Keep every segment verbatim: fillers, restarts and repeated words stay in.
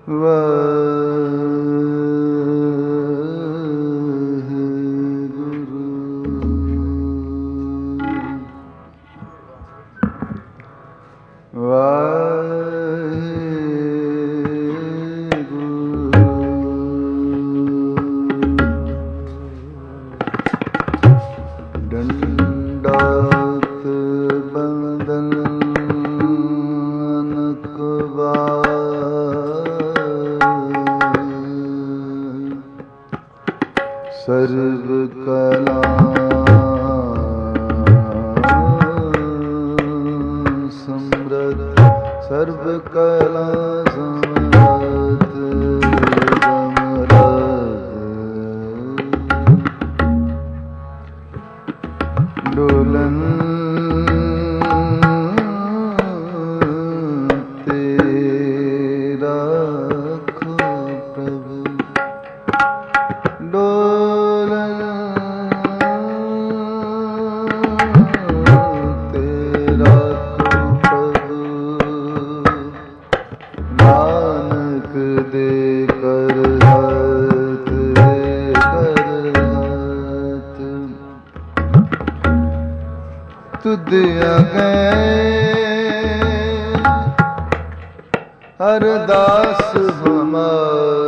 ਅਰਦਾਸ ਹਮਾਰੀ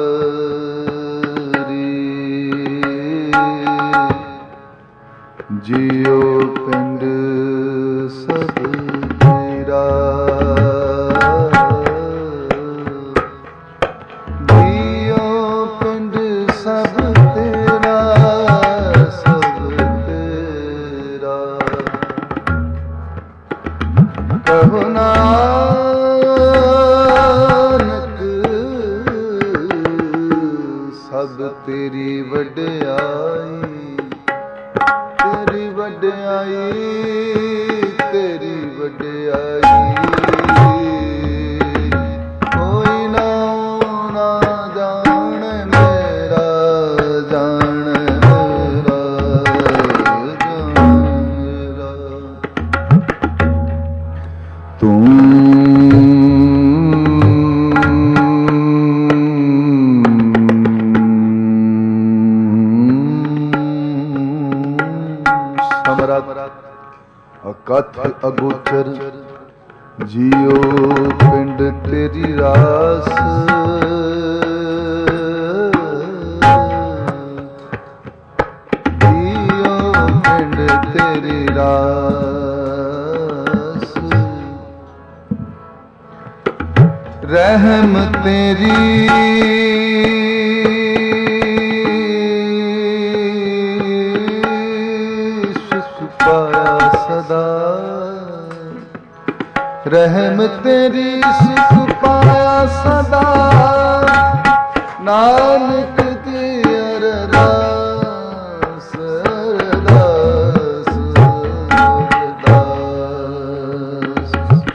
ਜਿਉ ਪਿੰਡ ਸਭ ਤੇਰਾ, ਜਿਉ ਪਿੰਡ ਸਭ ਤੇਰਾ, ਸਭ ਤੇਰਾ। ਕਹੋ ਨਾ ਤੇਰੀ ਵਡਿਆਈ, ਤੇਰੀ ਵਡਿਆਈ, ਤੇਰੀ ਵਡਿਆਈ। ਕੋਈ ਨਾ ਨਾ ਜਾਣ ਮੇਰਾ, ਜਾਣ ਮੇਰਾ, ਜਾਣ ਮੇਰਾ। ਤੂੰ ਅਕਥ ਅਗੋਚਰ ਜਿਉ ਪਿੰਡ ਤੇਰੀ ਰਾਸ, ਜਿਉ ਪਿੰਡ ਤੇਰੀ ਰਾਸ। ਰਹਿਮ ਤੇਰੀ ਰਹਿਮ ਤੇਰੀ ਸੁਖ ਪਾਇਆ ਸਦਾ, ਨਾਨਕ ਦੀ ਅਰਦਾਸ, ਅਰਦਾਸ, ਅਰਦਾਸ।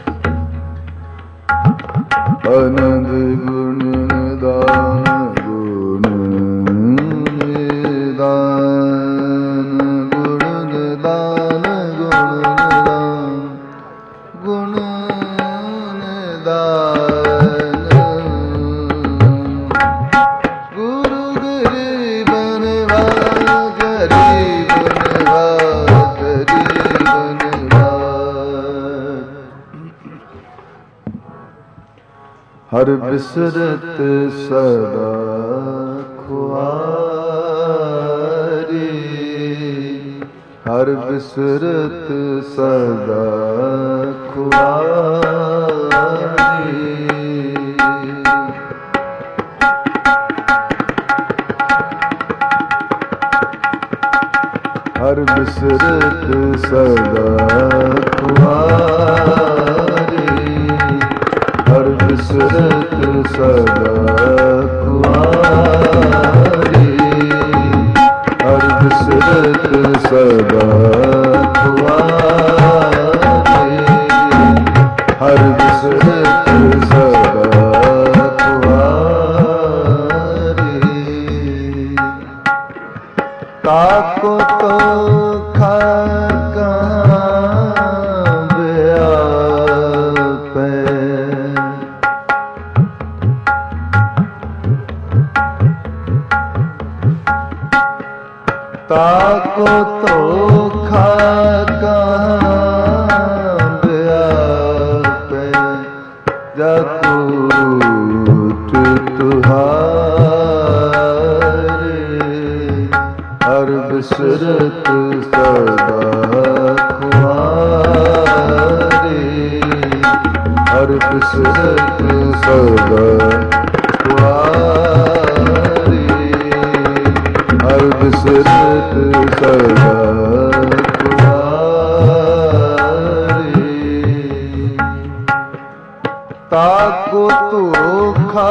ਆਨੰਦ ਗੁਣ ਨਿਦਾਨ, ਗੁਣ ਨਿਦਾਨ, ਗੁਣ ਨਿਦਾਨ, ਗੁਣ ਨਿਦਾਨ, ਗੁਣ ਗੁਰੂ ਗਰੀਬ ਨਿਵਾਜ, ਗਰੀਬ ਨਿਵਾਜ, ਗਰੀਬ ਨਿਵਾਜ। ਹਰ ਬਿਸਰਤ ਸਦਾ ਖੁਆਰੀ, ਹਰ ਬਿਸਰਤ ਸਦਾ ਖੁਆਰੀ। ਹਰ ਬਿਸਰਤ ਸਦਾ ਖੁਆਰੀ, ਹਰ ਬਿਸਰਤ ਸਦਾ ਖੁਆਰੀ, ਹਰ ਬਿਸਰਤ ਸਦਾ ਖੁਆਰੀ, ਹਰ ਬਿਸਰਤ ਸਦਾ ਖੁਆਰੀ। ਤਾਕੋ ਤੋ ਖਾਕਾ ਹਰ ਬਿਸਰਤ ਸਦਾ ਕੁਆਰੀ ਹਰ ਬਿਸਰਤ ਸਦਾ ਕੁਆਰੀ ਤਾਕੋ ਧੋਖਾ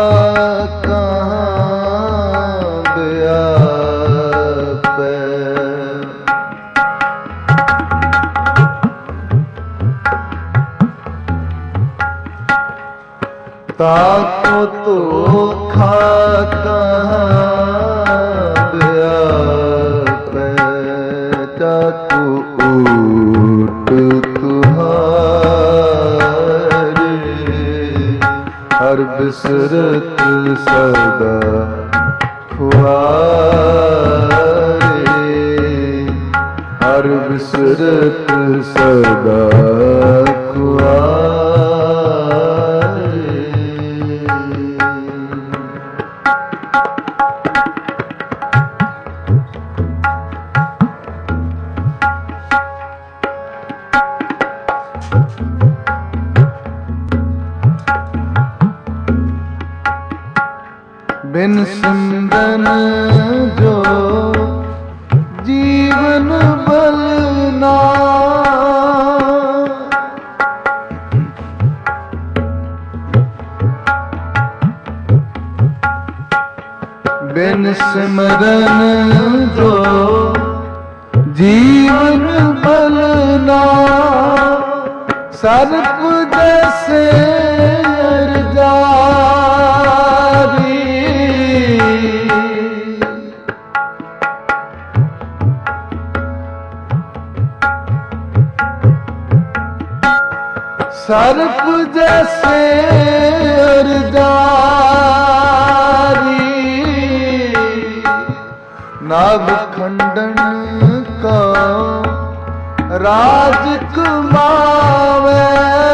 ਕਹਾਂ ਬਿਆਪੈ ਤਾਕੋ ਧੋਖਾ ਕਹਾਂ ਬਿਆਪੈ ਤਾਕੋ ਊਟ ਤੁਹਾਰੇ ਹਰ ਬਿਸਰਤ ਸਦਾ ਖੁਆਰੇ ਹਰ ਬਿਸਰਤ ਸਦਾ ਖੁਆਰੇ ਬਿਨ ਸਿਮਰਨ ਜੋ ਜੀਵਨ ਬਲਨਾ ਬਿਨ ਸਿਮਰਨ ਜੋ ਜੀਵਨ ਬਲਨਾ ਸਰਪ ਜੈਸੇ ਅਰਜਾਰੀ ਸਰਪ ਜੈਸੇ ਅਰਜਾਰੀ ਨਭ ਖੰਡਨ ਕਾ ਰਾਜ ਕਮਾਵੇ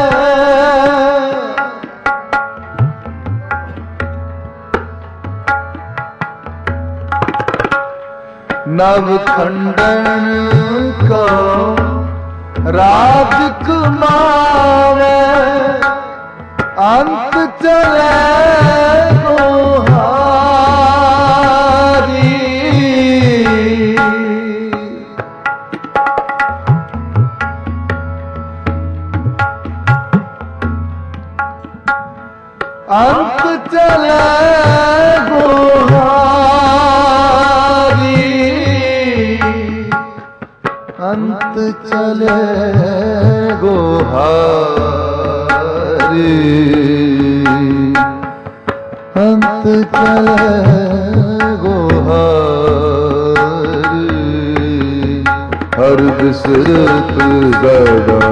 ਨਭ ਖੰਡਨ ਕਾ ਰਾਜ ਕਮਾਵੇ ਅੰਤ ਚਲੇ ਗੋਹਾਰੀ ਅੰਤ ਚਲੇ ਗੋਹਾਰੀ ਅੰਤ ਚਲੇ ਗੋਹਾਰੀ ਅੰਤ ਚਲੇ ਗੋਹਾਰੀ ਹਰ ਬਿਸਰਤ ਸਦਾ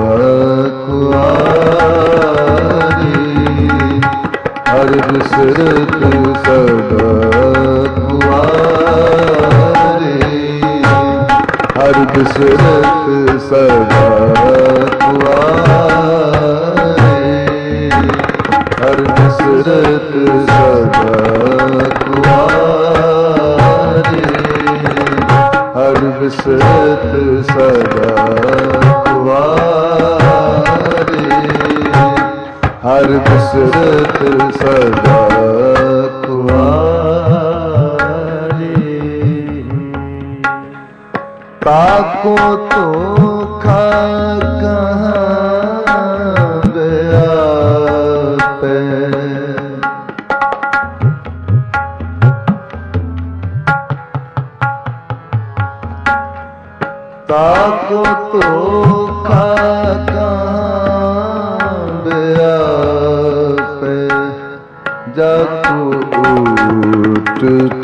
ਕੁਆਰੀ ਹਰ ਬਿਸਰਤ ਸਦਾ ਕੁਆਰੀ ਹਰ ਬਿਸਰਤ ਸਦਾ ਕੁਆਰੇ ਹਰ ਬਿਸਰਤ ਸਦਾ ਕੁਆਰੇ ਹਰ ਬਿਸਰਤ ਸਦਾ ਕੁਆਰੇ ਹਰ ਬਿਸਰਤ ਸਦਾ ਕੁਆਰੇ ਤਾਕੋ ਧੋਖਾ ਕਹਾਂ ਬਿਆਪੈ ਤਾਕੋ ਧੋਖਾ ਕਹਾਂ ਬਿਆਪੈ ਜਾਕੋ ਊਟ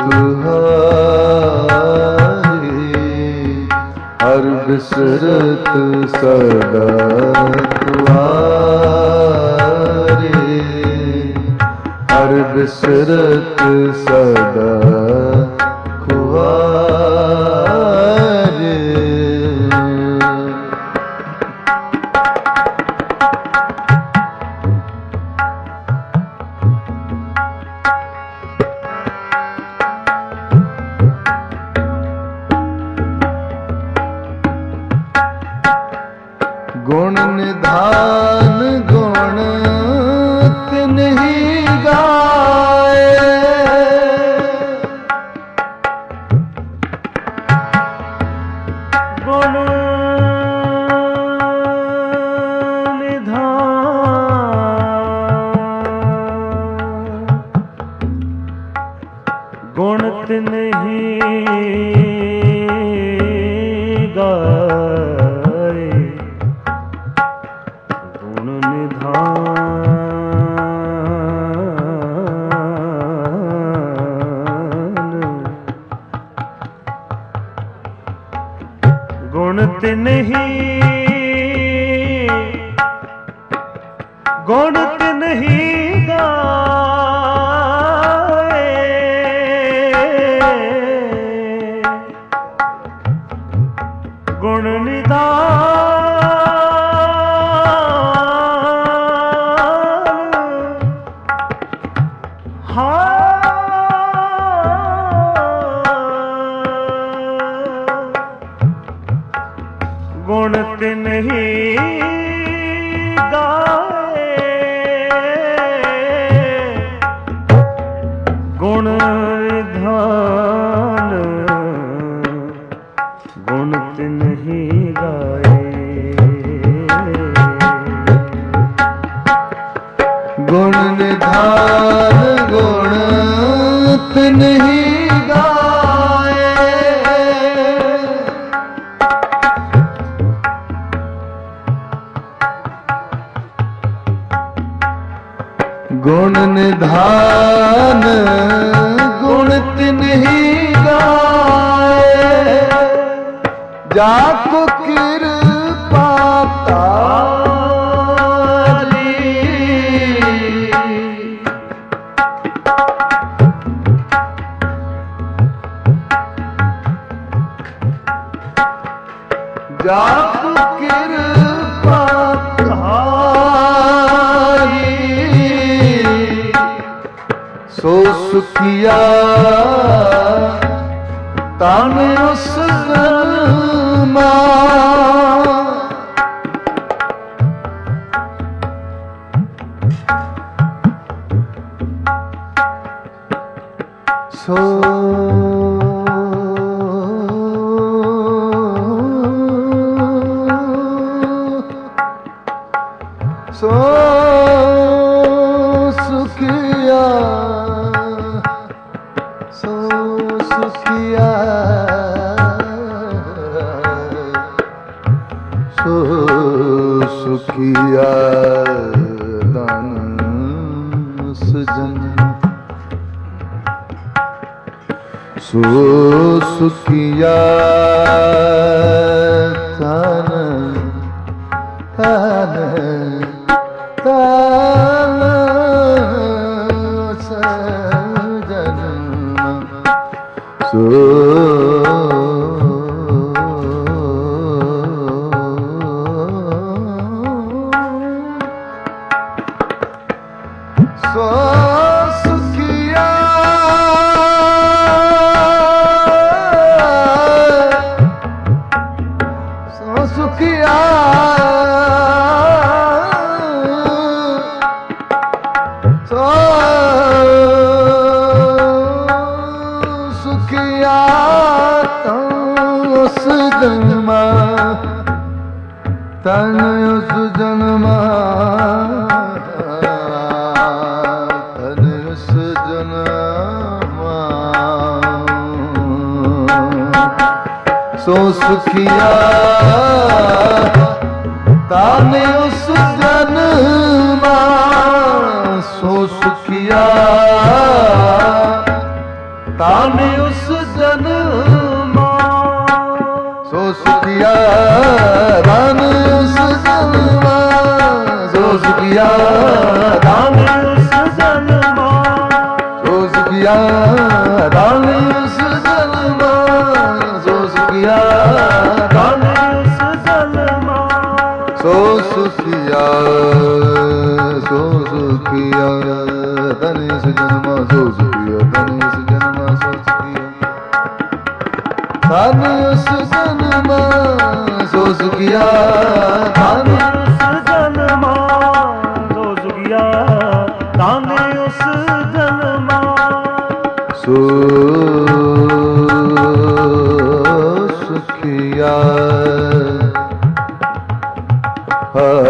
ਤੁਹਾਰੀ ਹਰ ਬਿਸਰਤ ਸਦਾ ਕੁਆਰੇ ਹਰ ਬਿਸਰਤ ਸਦਾ ਕੁਆਰੇ ਗੁਣ गुण निधान गुण तिन्ही गाए, गुण गुण तिन्ही गाए, गुण निधान गुण तिन्ही गुण तिन्ही गुण निधान गुण तिन्ही गाए, गुण निधान गुण तिन्ही गाए, गुण निधान गुण तिन्ही गाए, गुण निधान गुण तिन्ही गाए, जाको कृपा तारी, जाको कृपा तारी, सो सुखिया तान उस जन्मा, सो सो सुखिया सो सुखिया सो सुखिया दान सजन, सो सुखिया दान दान दान सजन, सो सो सुखिया सो सुखिया सो सुखिया उस जन्मा तन उस जन्मा तन उस जन्मा, सो सुखिया ताने उस जन्मा, सो सुखिया ताने उस जन्मा, सो सुखिया ताने उस जन्मा, सो सुखिया ताने उस जन्मा, सो सुखिया ताने उस जन्मा, सो सुखिया ताने उस जन्मा, सो सुखिया सो सुखिया धन इस जन्मा, सो सुखिया धन इस जन्मा, सो सुखिया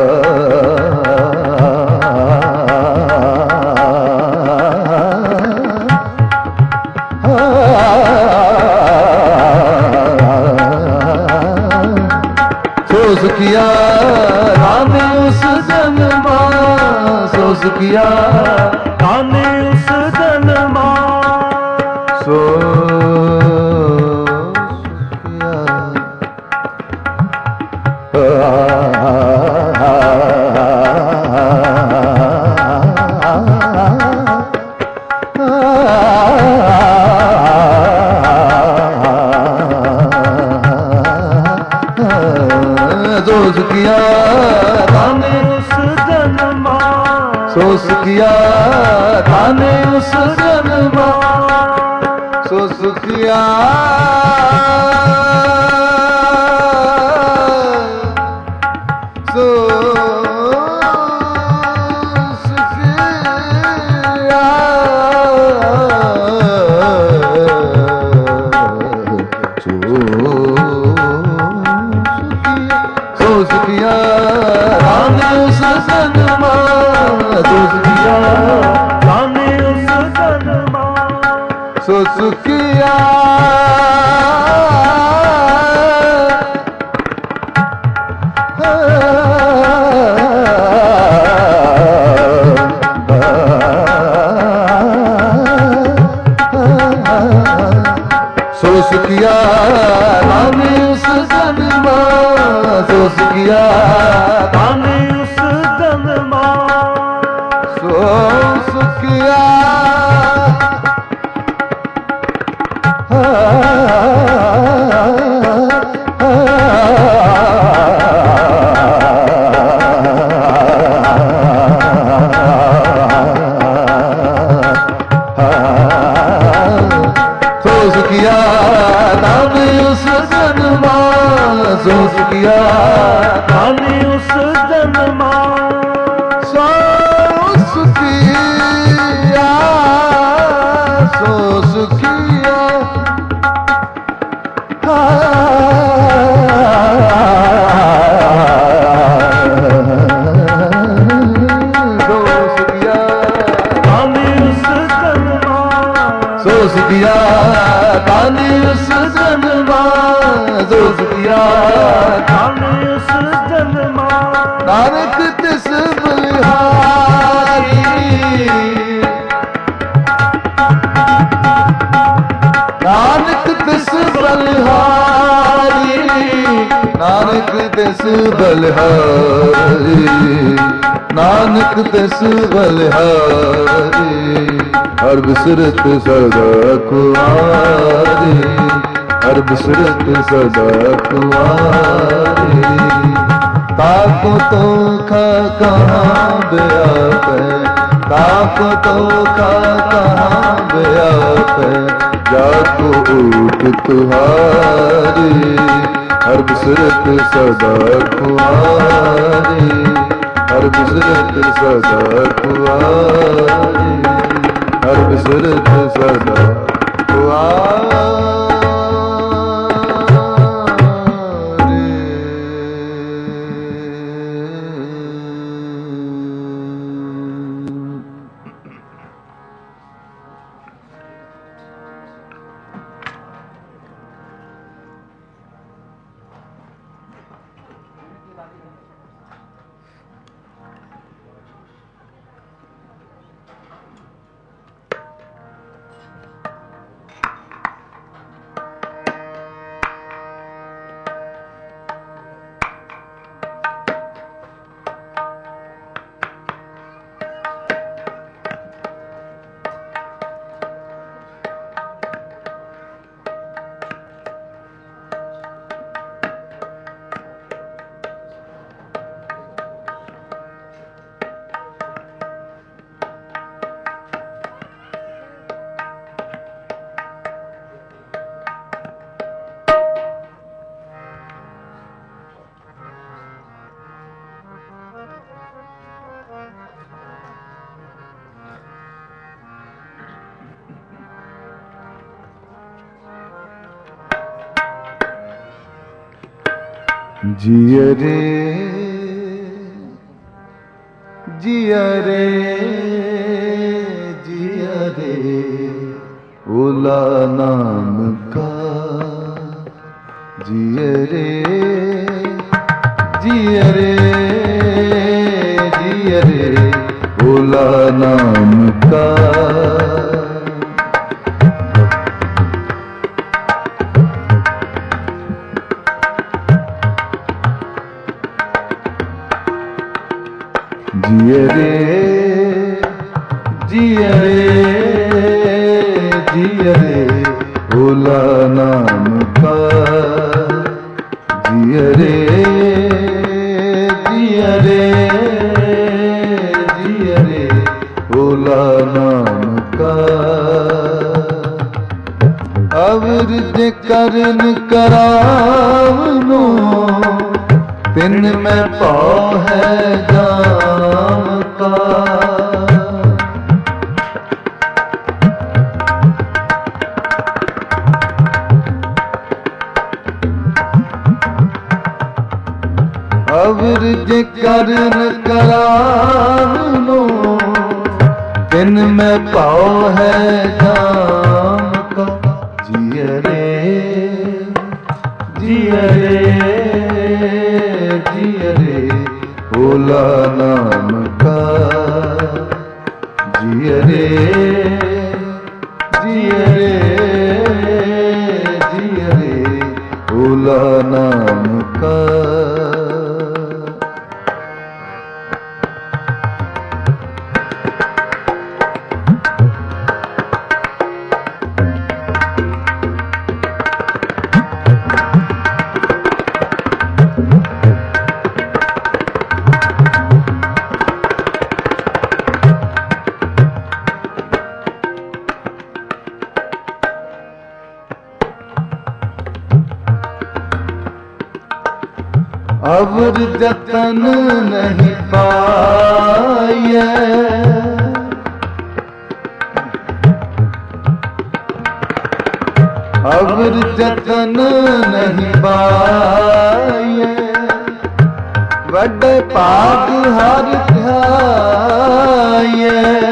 सोच किया ताने उस जन्मा, सोच किया ताने उस जन्मा, सोच किया ताने उस जन्मा, सोच किया ताने उस जन्मा, सोच किया सोच किया ताने उस जन्मा, सोच किया ताने उस जन्मा, सोच किया सोच किया ताने उस जन्मा, सोच किया ताने उस जन्मा, सोच किया सोच किया ताने उस जन्मा, सोच किया ताने उस जन्मा, सोच किया, सोच किया सोच किया ताने उस जन्मा, सोच किया ताने उस जन्मा, नानक तिस बलिहारी, नानक तिस बलिहारी, नानक तिस बलिहारी, नानक तिस बलिहारी, हर बिसरत सदा कुआरी, हर बिसरत सदा कुआरी, ताको तो खा कहाँ व्याप है, ताको तो खा कहाँ व्याप है, जाको ऊट तुम्हारी, हर बिसरत सदा कुआरी, हर बिसरत सदा कुआरी, हर बिसरत सदा कुआरी। जिय रे जिया रे जिया रे ओला नाम का जिया रे जिया रे जिया रे ओला नाम का जिया रे जिया रे जिया रे ओला नाम का जिया रे जिया रे जिया रे ओला नाम का अवर जे करन करावनो तिन में पाँव है जाम का अवर जे करन करावनो तिन में पाँव है जाम का जिया रे जिया रे जिया रे ओला नाम का जिया रे जिया रे जिया रे ओला नाम का अवर जतन नहीं पाए अवर जतन नहीं पाए वड्डे पाग हर ध्याये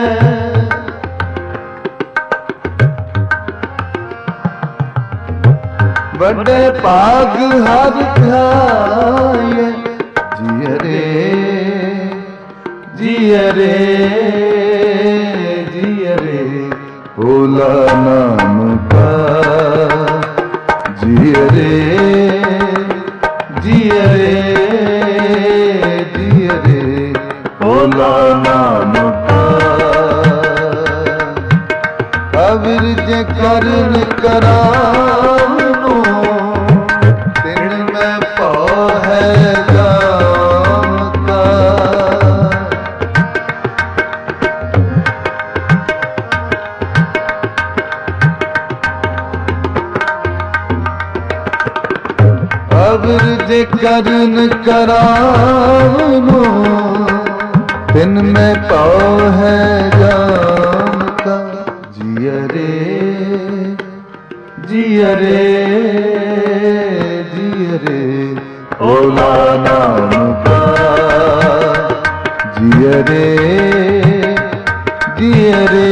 वड्डे पाग हर ध्याये जिया रे जिया रे जिया रे ओला नाम का जिया रे जिया रे जिया रे ओला नाम का अवर जे करन करावनो तिन में पाँव है जाम का अवर जे करन करावनो तिन में पाँव है जाम का जिया रे जिया रे जिया रे ओला नाम का जिया रे जिया रे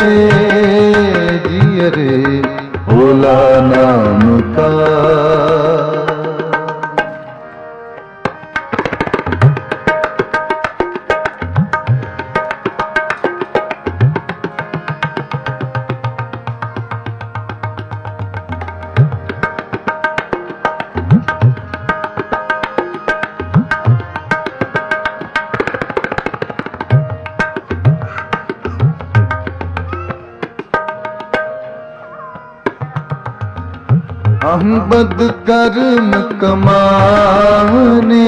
जिया रे ओला नाम का हम बद कर्म कमाने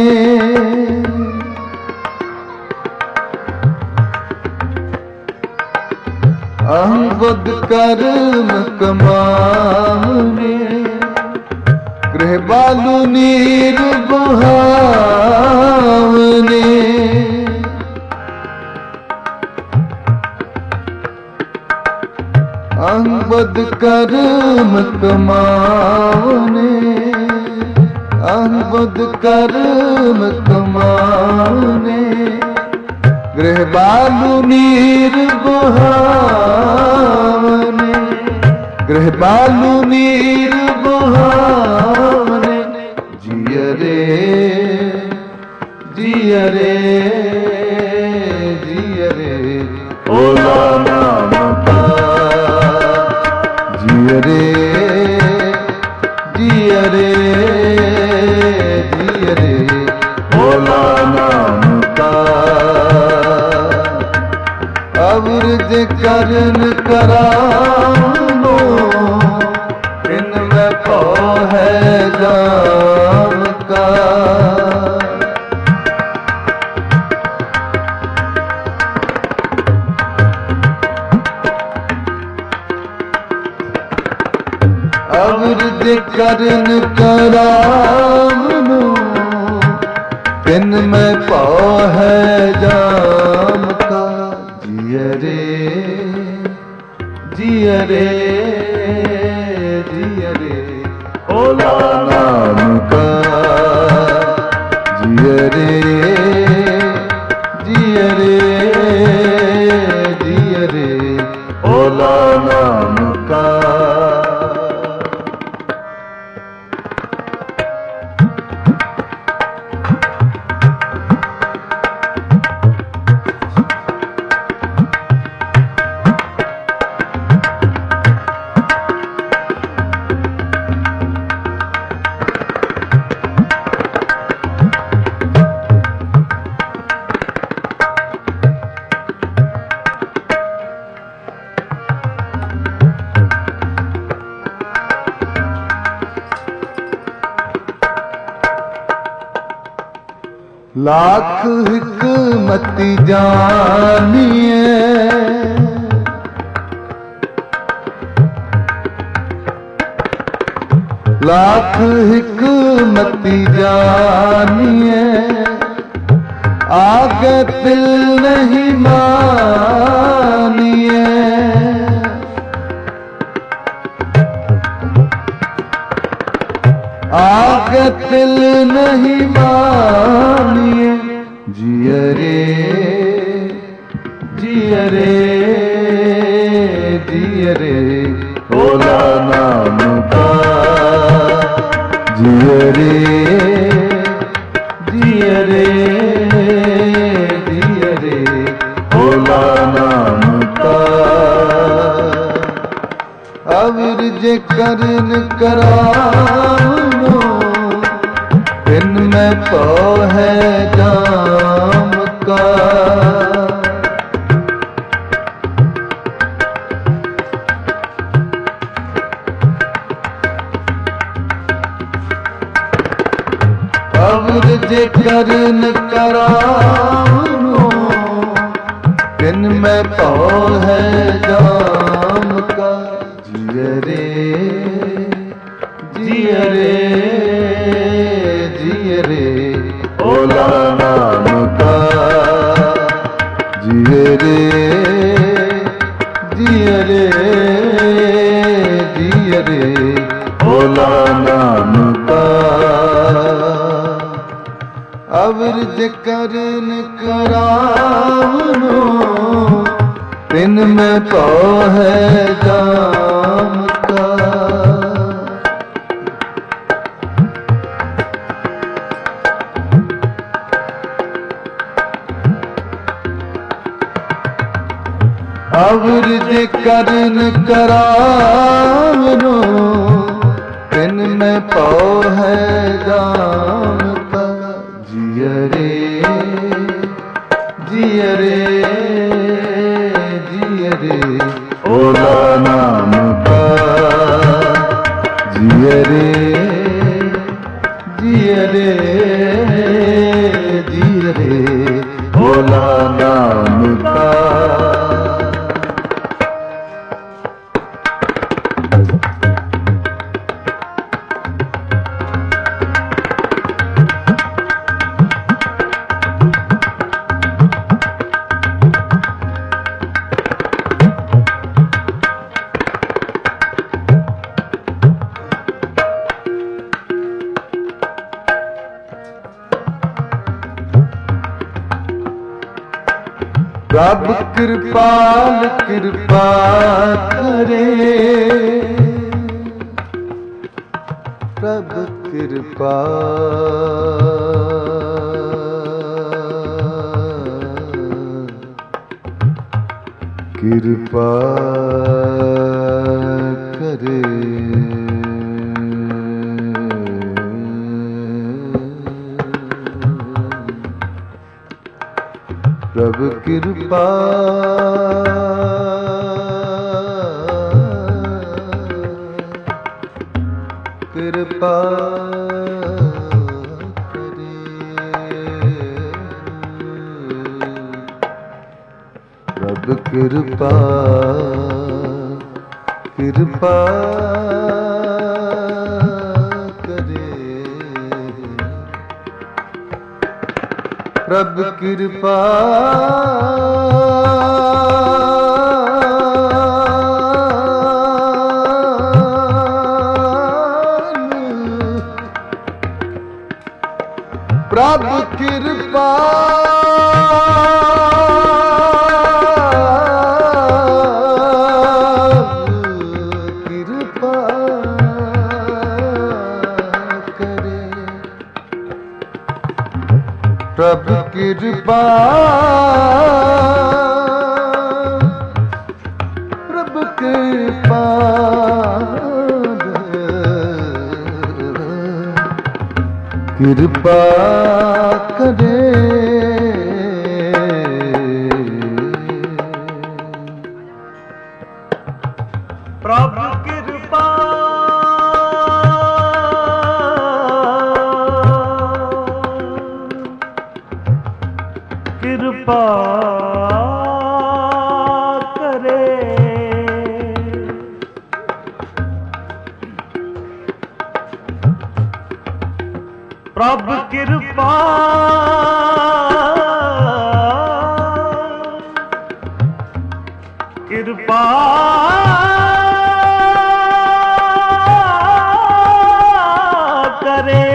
हम बद कर्म कमाने गृह बालू नीर बुहावने अंबद कर्म कमाने अंबद कर्म कमाने गृह बालू नीर बुहावने, गृह बालू नीर बुहावने, जिय रे जिय रे जिय रे भोला नाम का, जिय रे जिय रे जिय रे भोला नाम का। अवृज करन करानो इनमें पौ है जाम का। अवृज करन करानो इनमें पौ है जाम का। जिय रे जिय रे जिय रे भोला नाम का। जिय रे जिय रे जिय रे भोला नाम का। लाख हिकमती जानिए, लाख हिकमती जानिए, आगे दिल नहीं मानिए। आगे दिल नहीं मानिए। जिय रे जिय रे जिय रे भोला नाम का। जिय रे जिय रे जिय रे भोला नाम का। अवृज करन करानो इनमें पौ है जाम का। अवृज करन करानो इनमें पौ है जाम का। जिय रे जिय रे जिय रे भोला नाम का। जिय रे जिय रे जिय रे भोला नाम का। अवृज करन करावनो इनमें पौ है जाम का। अवृज करन करावनो इनमें पौ है जाम का। जिय रे जिय रे जिय रे भोला नाम का। जिय रे जिय रे जिय रे भोला नाम का। ਪ੍ਰਭ ਕਿਰਪਾਲ ਕਿਰਪਾ ਕਰੇ, ਪ੍ਰਭ ਕਿਰਪਾ ਕਿਰਪਾ ਕਰੇ। ਪ੍ਰਭ ਕਿਰਪਾ ਕਿਰਪਾ ਕਰੇ। ਪ੍ਰਭ ਕਿਰਪਾ ਕਿਰਪਾ ਕਰੇ। ਪ੍ਰਭ ਕਿਰਪਾ ਪ੍ਰਭ ਕਿਰਪਾ ਕਿਰਪਾ ਕਰੇ। ਪ੍ਰਭ ਕਿਰਪਾ ਪ੍ਰਭ ਕਿਰਪਾ ਕਿਰਪਾ ਕਰੇ। ਪ੍ਰਭ ਕਿਰਪਾ ਕਿਰਪਾ ਕਰੇ। ਪ੍ਰਭ ਕਿਰਪਾ ਕਿਰਪਾ ਕਰੇ।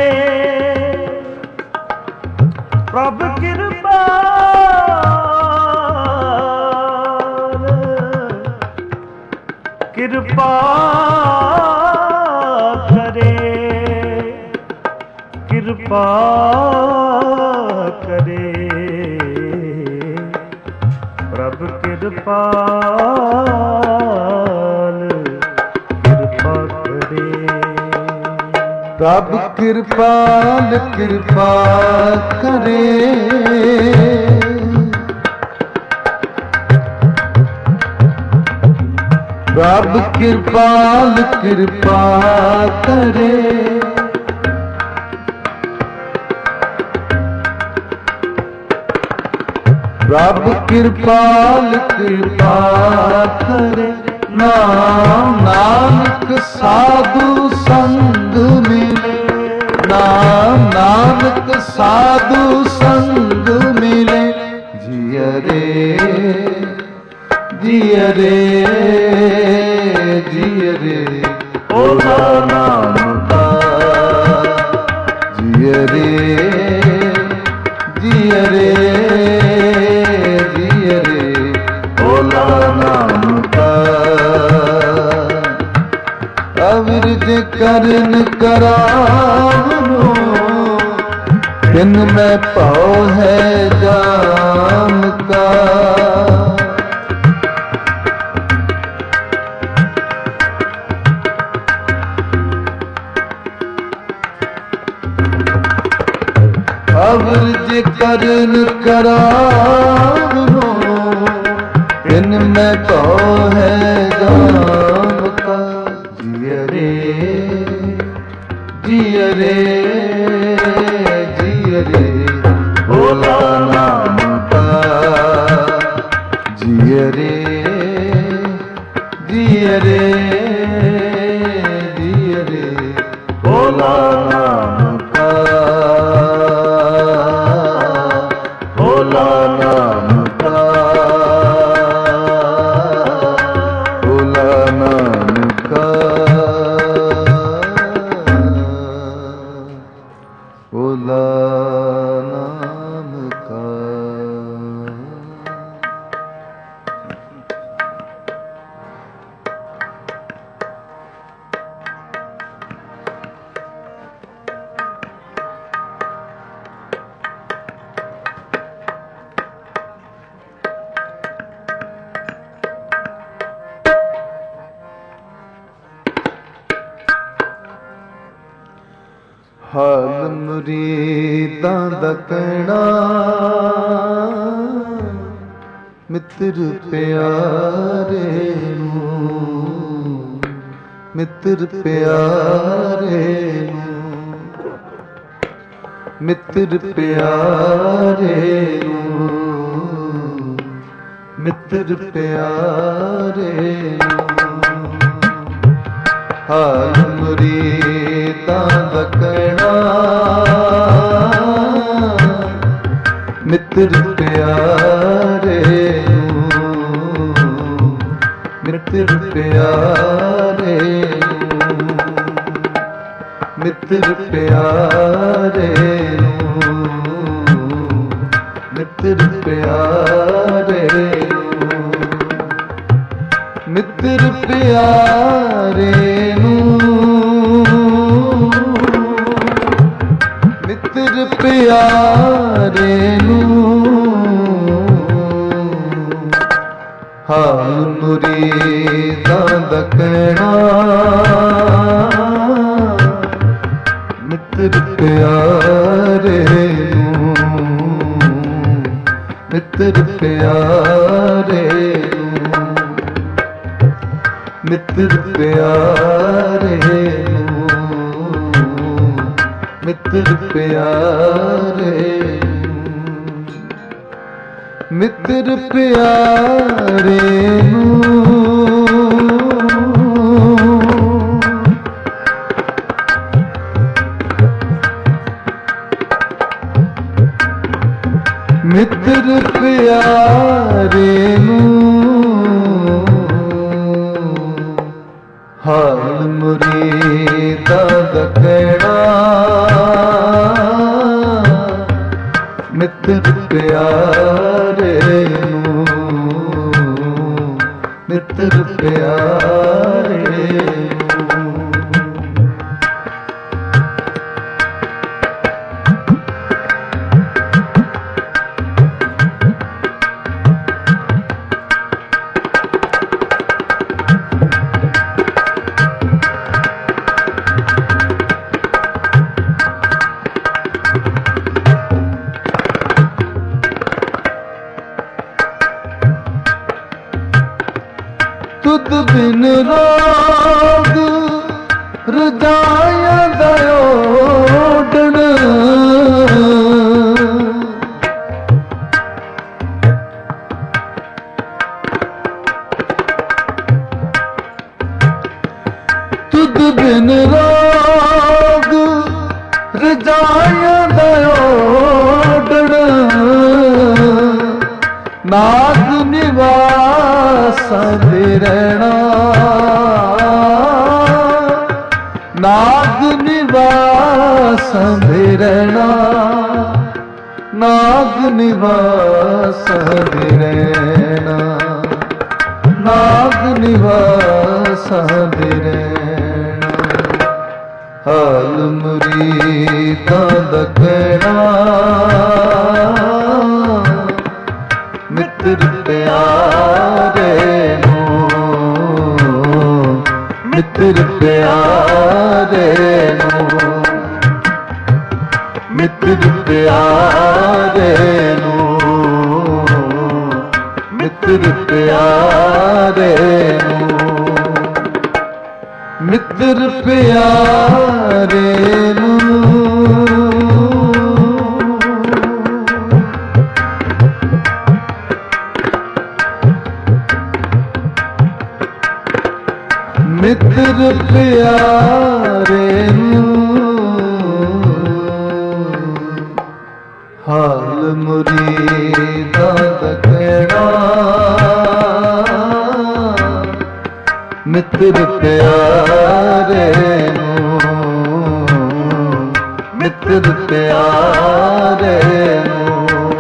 ਪ੍ਰਭ ਕਿਰਪਾ ਕਿਰਪਾ ਕਰੇ। ਕਿਰਪਾ ਕਰੇ। ਪ੍ਰਭ ਕਿਰਪਾਲ ਕਿਰਪਾ ਕਰੇ। ਪ੍ਰਭ ਕਿਰਪਾਲ ਕਿਰਪਾ ਕਰੇ। ਪ੍ਰਭ ਕਿਰਪਾਲ ਕਿਰਪਾ ਕਰੇ। ਪ੍ਰਭ ਕਿਰਪਾਲ ਕਿਰਪਾ ਕਰੇ। ਨਾਮ ਨਾਨਕ ਸਾਧੂ ਸੰਗ ਮਿਲੇ, ਨਾਮ ਨਾਨਕ ਸਾਧੂ ਸੰਗ ਮਿਲੇ। ਜੀਅ ਰੇ ਜੀਅ ਰੇ ਜੀਅ ਰੇ ਓਲਾ ਨਾਮ ਦਾ। ਜੀਅ ਰੇ ਜੀਅ ਰੇ ਜੀਅ ਰੇ ਓਲਾ ਨਾਮ ਦਾ। ਅਵਿਰਜ ਕਰਨ ਕਰਾਵਨੋ, ਤਿਨ ਮੈਂ ਭਉ ਹੈ ਜਾਮ ਕਾ। ਅਵਿਰਜ ਕਰਨ ਕਰਾਵਨੋ, ਤਿਨ ਮੈਂ ਭਉ ਹੈ ਜਾਮ ਕਾ। ਜੀਅ ਰੇ ਜੀਅ ਰੇ ਜੀਅ ਰੇ ਓਲਾ ਨਾਮ ਦਾ। ਜੀਅ ਰੇ ਜੀਅ ਰੇ ਜੀਅ ਰੇ ਓਲਾ ਨਾਮ ਦਾ। ਓਲਾ ਨਾਮ ਦਾ। ਓਲਾ ਨਾਮ ਦਾ। ਓਲਾ ਨਾਮ ਕਾ। ਹਾਲ ਮੁਰੀਦਾਂ ਦਾ ਕਹਿਣਾ ਮਿੱਤਰ ਪਿਆਰੇ ਨੂੰ, ਮਿੱਤਰ ਪਿਆਰੇ ਨੂੰ, ਮਿੱਤਰ ਪਿਆਰੇ ਨੂੰ, ਮਿੱਤਰ ਪਿਆਰੇ ਨੂੰ। ਹਾਲ ਮੁਰੀਦਾਂ ਦਾ ਕਹਿਣਾ ਮਿੱਤਰ ਪਿਆਰੇ ਨੂੰ, ਮਿੱਤਰ ਪਿਆਰੇ ਨੂੰ, ਮਿੱਤਰ ਪਿਆਰੇ ਨੂੰ, ਮਿੱਤਰ ਪਿਆਰੇ ਨੂੰ, ਮਿੱਤਰ ਪਿਆਰੇ ਮਿੱਤਰ ਪਿਆਰੇ ਨੂੰ। ਹਾਲ ਮੁਰੀਦਾਂ ਦਾ ਕਹਿਣਾ ਮਿੱਤਰ ਪਿਆਰੇ ਨੂੰ, ਮਿੱਤਰ ਪਿਆਰੇ ਨੂੰ, ਮਿੱਤਰ ਪਿਆਰੇ ਨੂੰ, ਮਿੱਤਰ ਪਿਆਰੇ ਨੂੰ, ਮਿੱਤਰ ਪਿਆਰੇ ਨੂੰ। ਮਿੱਤਰ ਪਿਆਰੇ ਨੂੰ। ਹਾਲ ਮੁਰੀਦਾਂ ਦਾ ਕਹਿਣਾ ਮਿੱਤਰ ਪਿਆਰੇ ਨੂੰ, ਮਿੱਤਰ ਪਿਆਰੇ ਨੂੰ। ਤੁਧ ਬਿਨ ਰਾਗ ਰਜਾਇਆ ਦਾ ਓਡਣ, ਤੁਧ ਬਿਨ ਰਾਗ ਰਜਾਇਆ ਦਾ ਓਡਣ। ਨਾਗ ਨਿਵਾਸਾਂ ਦੇ ਰਹਿਣਾ, ਨਾਗ ਨਿਵਾਸਾਂ ਦੇ ਰਹਿਣਾ, ਨਾਗ ਨਿਵਾਸਾਂ ਦੇ ਰਹਿਣਾ, ਨਾਗ ਨਿਵਾਸਾਂ ਦੇ ਰਹਿਣਾ। ਹਾਲ ਮੁਰੀਦਾਂ ਦਾ ਕਹਿਣਾ ਮਿੱਤਰ ਪਿਆਰੇ ਨੂੰ, ਮਿੱਤਰ ਪਿਆਰੇ ਨੂੰ, ਮਿੱਤਰ ਪਿਆਰੇ ਨੂੰ, ਮਿੱਤਰ ਪਿਆਰੇ ਨੂੰ, ਮਿੱਤਰ ਪਿਆਰੇ ਨੂੰ। ਮਿੱਤਰ ਪਿਆਰੇ ਨੂੰ। ਹਾਲ ਮੁਰੀਦਾਂ ਦਾ ਕਹਿਣਾ ਮਿੱਤਰ ਪਿਆਰੇ ਨੂੰ, ਮਿੱਤਰ ਪਿਆਰੇ ਨੂੰ,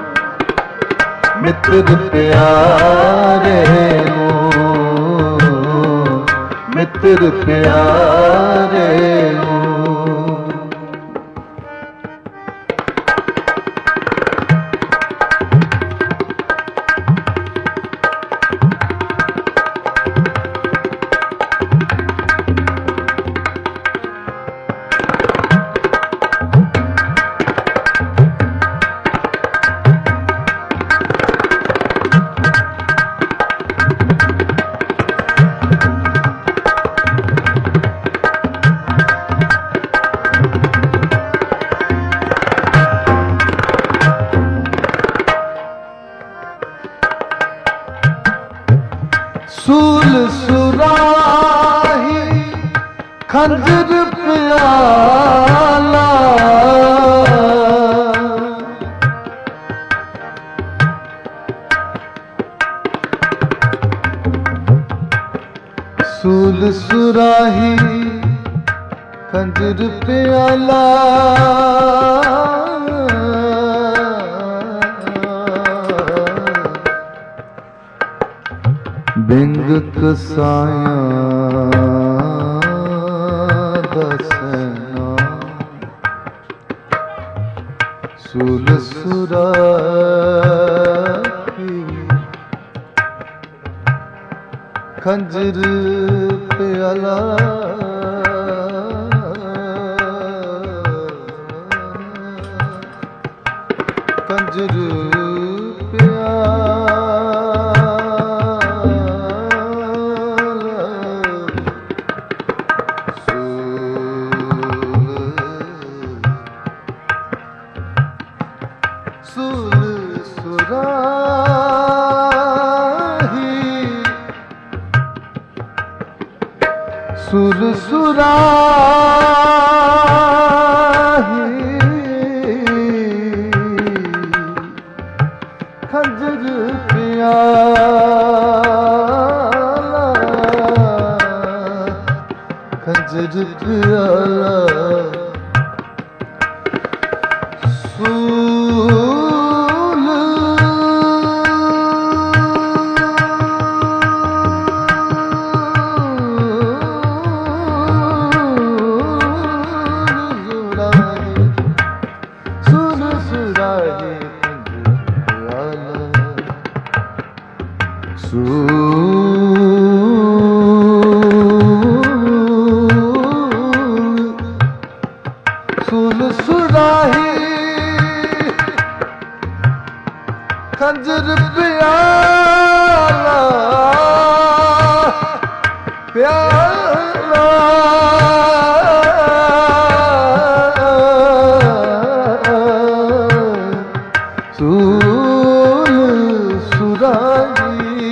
ਮਿੱਤਰ ਪਿਆਰੇ ਨੂੰ, ਮਿੱਤਰ ਪਿਆਰੇ ਨੂੰ। ਸੂਲ ਸੁਰਾਹੀ ਖੰਜਰ ਪਿਆਲਾ ਸੂਲ ਸੁਰਾਹੀ ਖੰਜਰ ਪਿਆਲਾ ਬਿੰਗ ਕਸਾਇਆ ਦਸਨਾ ਸੂਲ ਸੁਰਾਹੀ ਖੰਜਰ ਪਿਆਲਾ ਖੰਜਰ ਸੁਰ ਸੁਰਾਹੀ ਖੰਜਰ ਪਿਆਲਾ ਖੰਜਰ ਪਿਆਲਾ ਸੂਲ ਸੁਰਾਹੀ ਖੰਜਰ ਪਿਆਲਾ ਪਿਆਲਾ ਸੂਲ ਸੁਰਾਹੀ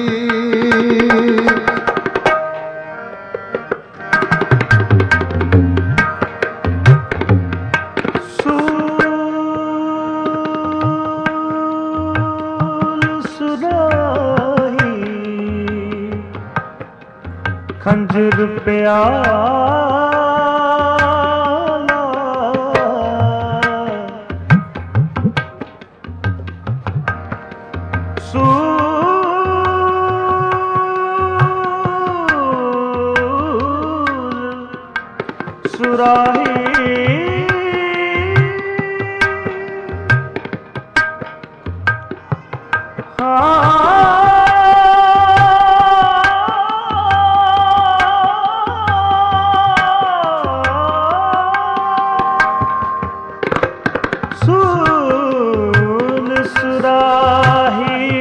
ਖੰਜਰ ਪਿਆਲਾ ਸੂਲ ਸੁਰਾਹੀ ਸੂਲ ਸੁਰਾਹੀ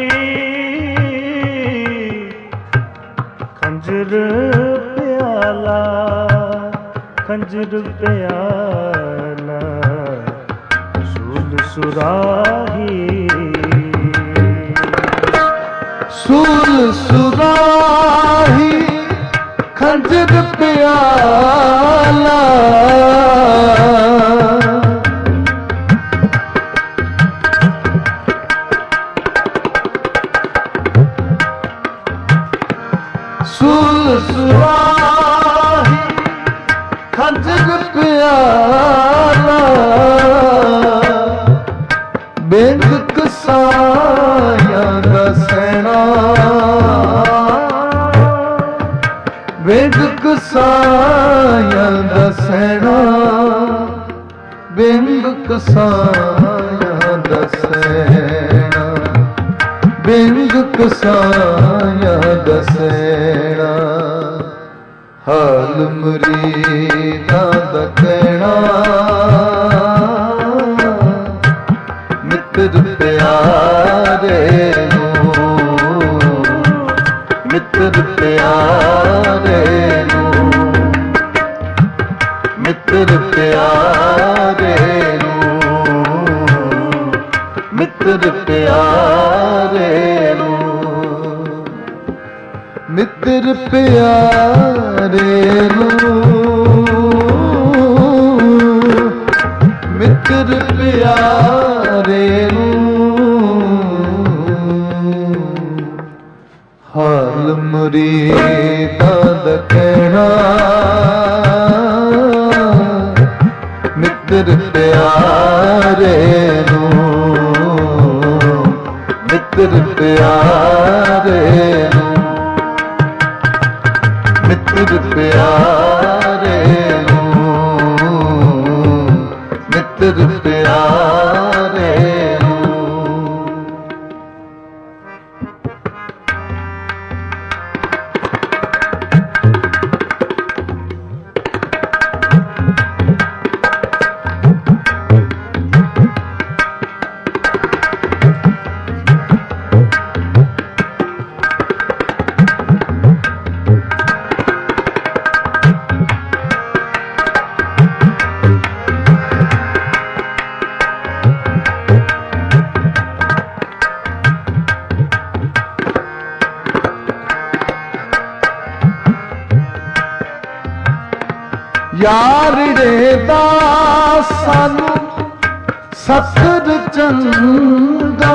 ਖੰਜਰ ਪਿਆਲਾ ਖੰਜਰ ਪਿਆਲਾ ਸੂਲ ਸੁਰਾਹੀ ਸੂਲ ਸੁਰਾਹੀ ਖੰਜਰ ਪਿਆਲਾ ਸੂਲ ਸੁਰਾਹੀ ਖੰਜਰ ਪਿਆਲਾ ਬਿੰਦ ਕਸਾਇਆ ਦਸਣਾ ਬਿੰਦ ਕਸਾਇਆ ਦਸਣਾ ਬਿੰਦ ਕਸਾਇਆ ਦਸਣਾ ਬਿੰਦ ਕਸਾਇਆ ਦਸਣਾ ਹਾਲ ਮੁਰੀਦਾਂ ਦਾ ਕਹਿਣਾ ਮਿੱਤਰ ਪਿਆਰੇ ਨੂੰ ਮਿੱਤਰ ਪਿਆਰੇ ਨੂੰ ਮਿੱਤਰ ਪਿਆਰੇ ਨੂੰ ਮਿੱਤਰ ਪਿਆਰੇ ਨੂੰ ਮਿੱਤਰ ਮਿੱਤਰ ਪਿਆਰੇ ਨੂੰ, ਮਿੱਤਰ ਪਿਆਰੇ ਨੂੰ ਹਾਲ ਮੁਰੀਦਾਂ ਦਾ ਕਹਿਣਾ, ਮਿੱਤਰ ਪਿਆਰੇ ਨੂੰ, ਮਿੱਤਰ ਪਿਆਰੇ ਨੂੰ, ਮਿੱਤਰ ਪਿਆਰੇ ਨੂੰ, ਮਿੱਤਰ ਪਿਆਰੇ ਨੂੰ। ਯਾਰੜੇ ਦਾ ਸਾਨੂੰ ਸਤਿਰ ਚੰਗਾ,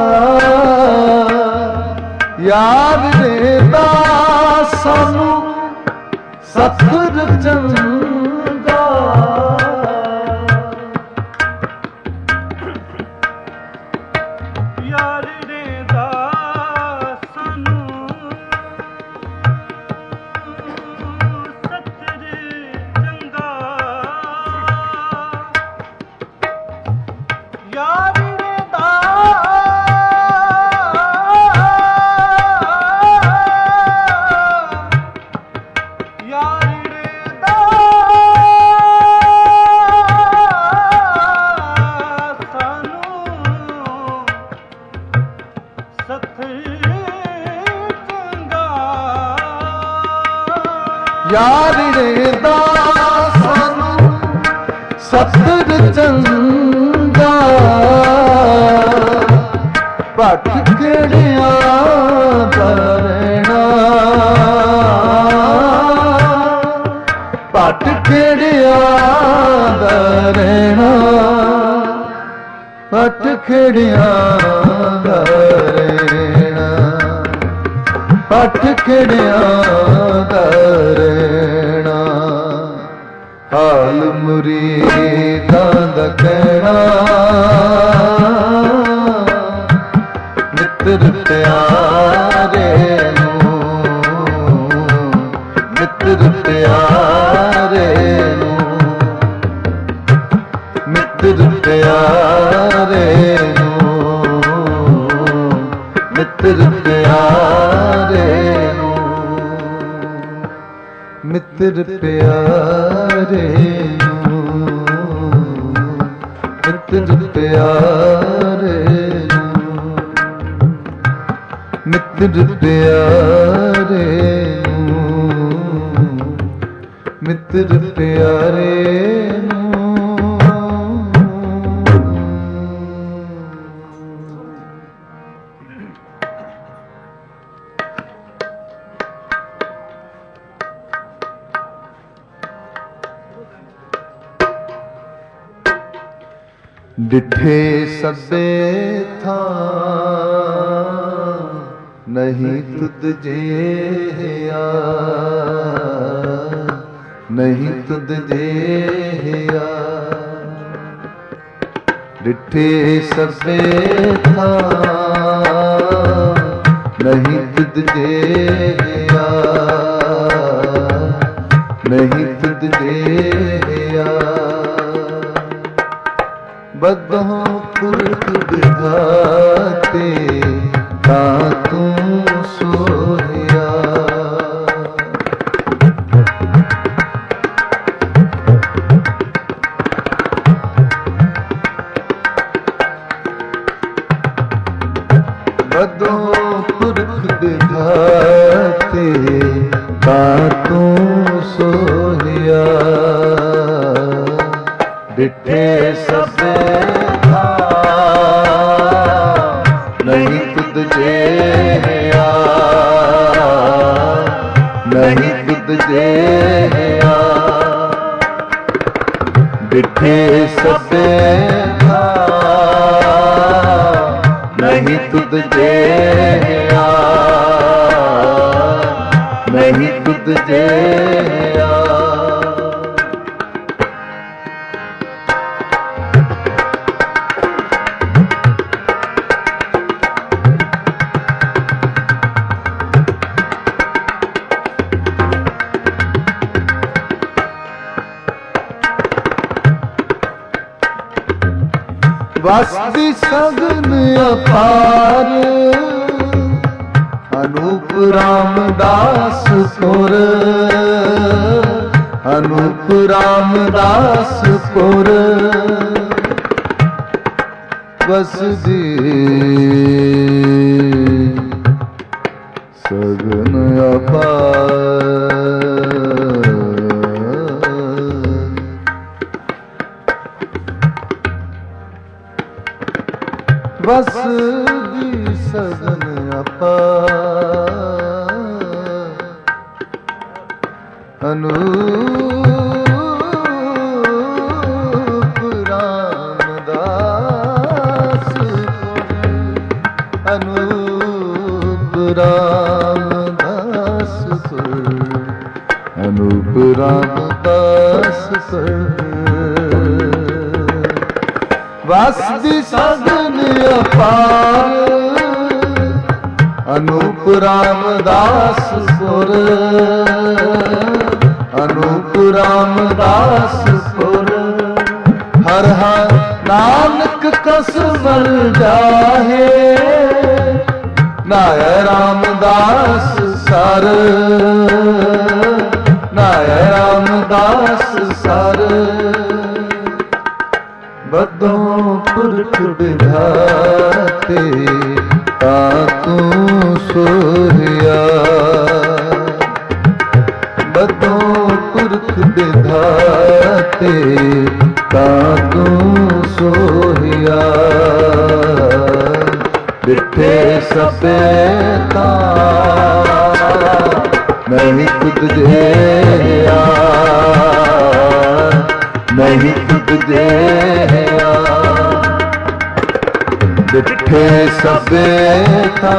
ਯਾਰੜੇ ਦਾ ਸਾਨੂੰ ਸਤਿਰ ਚੰਗਾ, ਯਾਰੜੇ ਦਾ ਸਾਨੂੰ ਯਾਰੜੇ ਦਾ ਸਾਨੂੰ ਸਤਿਰ ਚੰਗਾ, ਭੱਟ ਖੜਿਆਂ ਦਾ ਰਹਿਣਾ, ਭੱਟ ਖੜਿਆਂ ਦਾ ਰਹਿਣਾ, ਭੱਟ ਖੜਿਆਂ ਦਾ ਰਹਿਣਾ, ਭੱਟ ਖੜਿਆਂ ਦਾ ਰਹਿਣਾ ਹਾਲ ਮੁਰੀਦਾਂ ਦਾ ਕਹਿਣਾ, ਮਿੱਤਰ ਪਿਆਰੇ ਨੂੰ, ਮਿੱਤਰ ਪਿਆਰੇ ਨੂੰ, ਮਿੱਤਰ ਪਿਆਰੇ ਨੂੰ, ਮਿੱਤਰ ਪਿਆਰੇ ਨੂੰ, ਮਿੱਤਰ ਪਿਆਰੇ ਨੂੰ, ਮਿੱਤਰ ਪਿਆਰੇ ਨੂੰ, ਮਿੱਤਰ ਪਿਆਰੇ ਨੂੰ, ਮਿੱਤਰ ਪਿਆਰੇ ਨੂੰ। ਡਿਠੇ ਸਭੇ ਥਾਂ ਨਹੀਂ ਤੁਧ ਜਿਹਾ, ਨਹੀਂ ਤੁਧ ਜਿਹਾ, ਡਿਠੇ ਸਭੇ ਥਾਂ ਨਹੀਂ ਤੁਧ ਜਿਹਾ, ਨਹੀਂ ਤੁਧ ਜਿਹਾ, ਬਦੋਂ ਪੁਰਖ ਵਿਧਾਤੇ ਤਾਂ ਤੂੰ ਸੋਹਿਆ, ਬਦੋਂ ਪੁਰਖ ਵਿਧਾਤੇ ਤਾਂ ਤੂੰ ਸੋਹਿਆ, ਡਿਠੇ ਸਭੇ ਨਹੀਂ ਤੁਧ ਜਿਹਾ, नहीं तुद जेहा डिठे सबे था नहीं तुद जेहा नहीं तुद जेहा वसदी सगन अपार अनूप रामदास पुर अनूप रामदास पुर वसदी सगन अपार वसदी सगन अपार अनूप रामदास अनूप रामदास अनूप रामदास वसदी सगन अपार अनूप रामदास पुर अनूप रामदास पुर हर हर नानक कसमल जाहे नाय रामदास सर नाय रामदास सर बदों पुरख विधाते तातू सोहिया बदों पुरख विधाते तातू सोहिया डिठे सबे ता नहीं तुद जेहा नहीं तुद जेहा डिठे सबे था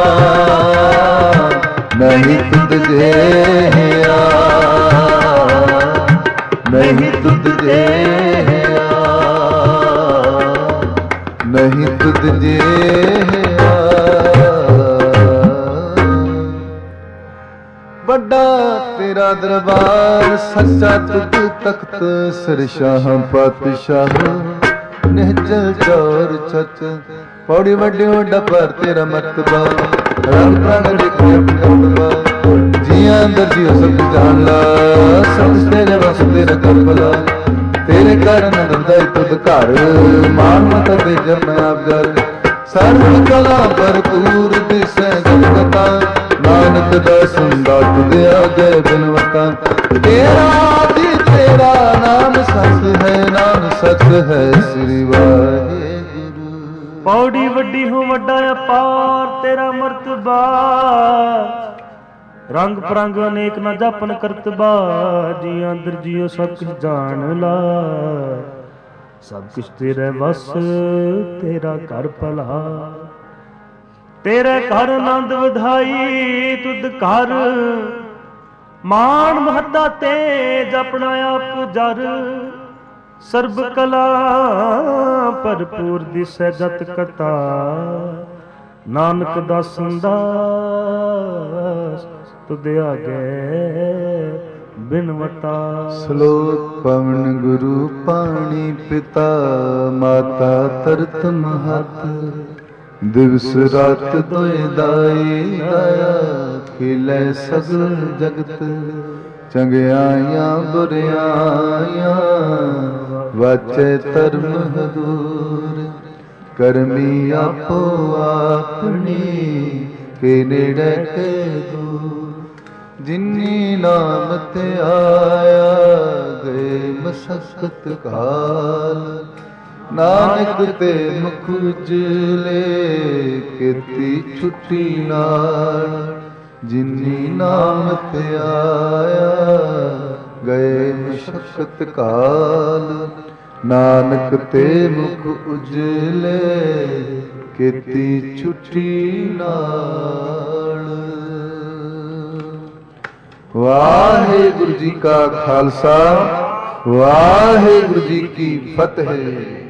नहीं तुद जेहा नहीं तुद जेहा नहीं तुद जेहा बड़ा तेरा दरबार सच्चा तुद तख्त सरशाह पातशाह निहचल चौर छच पौड़ी वड्डी वड्डा पर तेरा मर्तबा रंग रंग दिखे अपना जिया अंदर जियो सब जान ला सब तेरे बस तेरा करबला तेरे कारण नंदाई तुद घर मान मत दे जब मैं आप घर सर्व कला भरपूर दिसे जगता नानक दर्शन दात दे आगे बिनवता तेरा आदि तेरा नाम सच है नाम सच है श्री वाहेगुरु पौड़ी वड्डी हो वड्डा अपार तेरा मर्तबा रंग परंग अनेक न जापन करतबा जी अंदर जियो सब कुछ जान ला सब कुछ तेरे बस तेरा कर भला तेरे घर आनंद वधाई तुद घर मान महता तेज अपना आप जर सर्ब कला भरपूर दिसै जत कता नानक दासन दास तुद आगे बिनवता श्लोक पवन गुरु पाणी पिता माता तरत महत दिवस रात दोए दाई दाया खिलै सगल जगत चंगियाइयां बुरियाइयां वाचे धर्म हदूर करमी आपो अपनी के नेड़े के दूर जिन्नी नाम ते आया गए मशक्कत काल नानक ते मुख उजले केती छुट्टी नाल ਜਿਨੀ ਨਾਮ ਤੇ ਆਇਆ ਗਏ ਮੁਸ਼ਕਤ ਕਾਲ ਨਾਨਕ ਤੇ ਮੁਖ ਉਜਲੇ ਕੀਤੀ ਛੁੱਟੀ ਨਾਲ। ਵਾਹਿਗੁਰੂ ਜੀ ਕਾ ਖਾਲਸਾ ਵਾਹਿਗੁਰੂ ਜੀ ਕੀ ਫਤਿਹ।